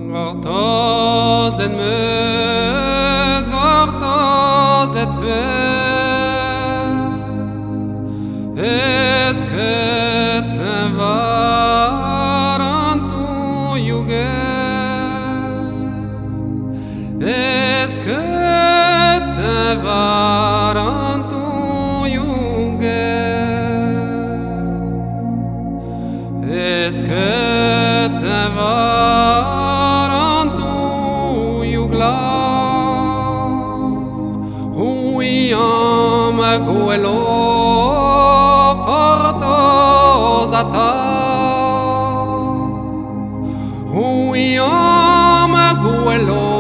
Gortoz et meus, gortoz et peur. Est-ce que te varantu yuger? Est-ce que te varantu yuger? Est-ce que te varantu yugla? Huyam guelo cortozata. Huyam guelo